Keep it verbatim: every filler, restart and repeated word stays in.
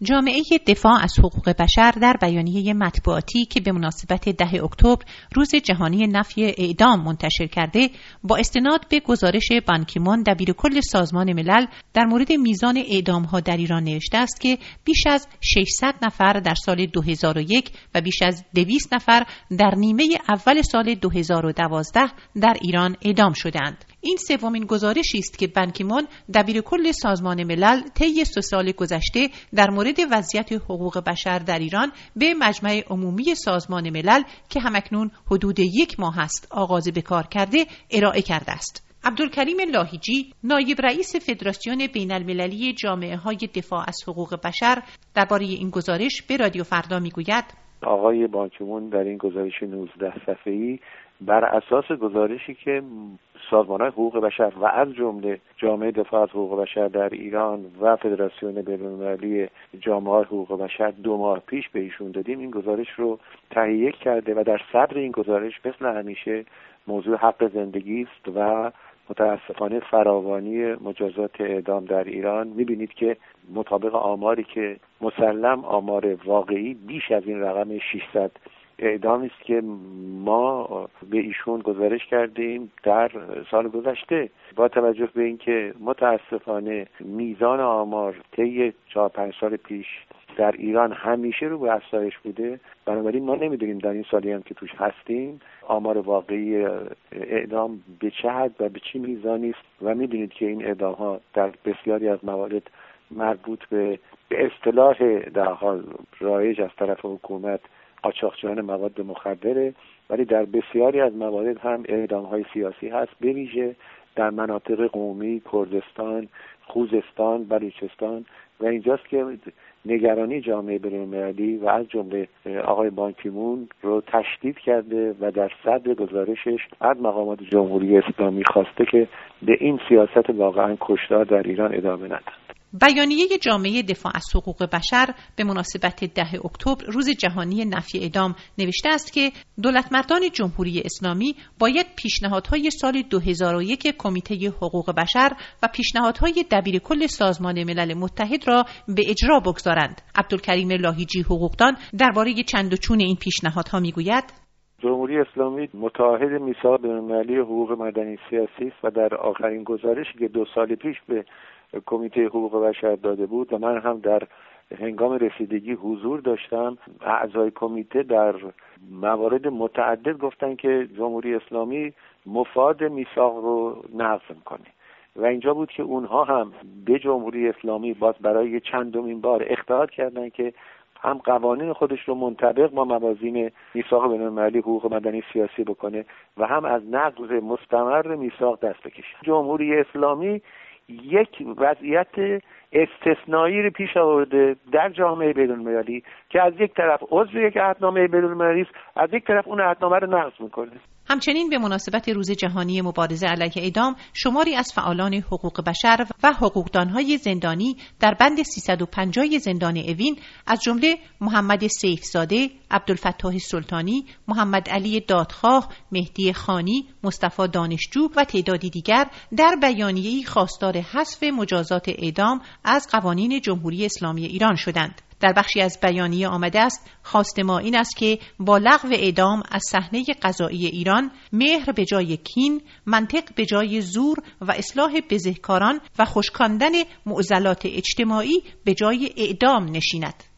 جامعه دفاع از حقوق بشر در بیانیه مطبوعاتی که به مناسبت ده اکتبر روز جهانی نفی اعدام منتشر کرده، با استناد به گزارش بان کی مون دبیرکل سازمان ملل در مورد میزان اعدام‌ها در ایران نوشته است که بیش از ششصد نفر در سال دو هزار و یک و بیش از دویست نفر در نیمه اول سال دو هزار و دوازده در ایران اعدام شدند. این سومین گزارشی است که بان کی مون دبیرکل سازمان ملل طی سه سال گذشته در مورد وضعیت حقوق بشر در ایران به مجمع عمومی سازمان ملل که همکنون حدود یک ماه است آغاز به کار کرده ارائه کرده است. عبدالکریم لاهیجی، نایب رئیس فدراسیون بین المللی جامعه های دفاع از حقوق بشر، درباره این گزارش به رادیو فردا میگوید: آقای بان کی مون در این گزارش نوزده صفحه‌ای بر اساس گزارشی که سازمان‌های حقوق بشر و از جمله جامعه دفاع از حقوق بشر در ایران و فدراسیون بین‌المللی جامعه‌های حقوق بشر دو ماه پیش به ایشون دادیم، این گزارش رو تهیه کرده و در صدر این گزارش مثل همیشه موضوع حق زندگی است و متاسفانه فراوانی مجازات اعدام در ایران. می‌بینید که مطابق آماری که مسلم آمار واقعی بیش از این رقم ششصد اعدامی است که ما به ایشون گزارش کردیم در سال گذشته. با توجه به اینکه متاسفانه میزان آمار طی چهار پنج سال پیش در ایران همیشه رو به افزایش بوده، بنابراین ما نمیدونیم در این سالی هم که توش هستیم آمار واقعی اعدام به چه حد و به چه میزانی است و میدونید که این اعدام ها در بسیاری از موارد مربوط به به اصطلاح در حال رایج از طرف حکومت قاچاقچیان مواد مخدره، ولی در بسیاری از موارد هم اعدام‌های سیاسی هست، به ویژه در مناطق قومی، کردستان، خوزستان، بلوچستان و اینجاست که نگرانی جامعه بین‌المللی و از جمله آقای بان کی مون رو تشدید کرده و در صدر گزارشش از مقامات جمهوری اسلامی خواسته که به این سیاست واقعا کشتار در ایران ادامه ندن. بیانیه جامعه دفاع از حقوق بشر به مناسبت ده اکتبر روز جهانی نفی اعدام نوشته است که دولتمردان جمهوری اسلامی باید پیشنهادهای سال دو هزار و یک کمیته حقوق بشر و پیشنهادهای دبیرکل سازمان ملل متحد را به اجرا بگذارند. عبدالکریم لاهیجی، حقوقدان، درباره چند و چون این پیشنهادها میگوید: جمهوری اسلامی متعهد میثاق بین‌المللی حقوق مدنی سیاسی است و در آخرین گزارشی که دو سال پیش به کمیته حقوق بشر داده بود و من هم در هنگام رسیدگی حضور داشتم، اعضای کمیته در موارد متعدد گفتن که جمهوری اسلامی مفاد میثاق رو نقض میکنه و اینجا بود که اونها هم به جمهوری اسلامی باز برای چندمین بار اختار کردن که هم قوانین خودش رو منطبق با موازین میثاق بین‌المللی حقوق مدنی سیاسی بکنه و هم از نقض مستمر میثاق دست بکشه. جمهوری اسلامی یک وضعیت استثنایی رو پیش آورده در جامعه بین‌المللی که از یک طرف عضو یک عهدنامه بین‌المللی است، از یک طرف اون عهدنامه رو نقض میکنه. همچنین به مناسبت روز جهانی مبارزه علیه اعدام، شماری از فعالان حقوق بشر و حقوقدانهای زندانی در بند سیصد و پنجاه زندان اوین از جمله محمد سیفزاده، عبدالفتاح سلطانی، محمد علی دادخواه، مهدی خانی، مصطفی دانشجو و تعدادی دیگر در بیانیه‌ای خواستار حذف مجازات اعدام از قوانین جمهوری اسلامی ایران شدند. در بخشی از بیانیه آمده است: خواست ما این است که با لغو اعدام از صحنه قضایی ایران مهر به جای کین، منطق به جای زور و اصلاح بزهکاران و خشکاندن معضلات اجتماعی به جای اعدام نشیند.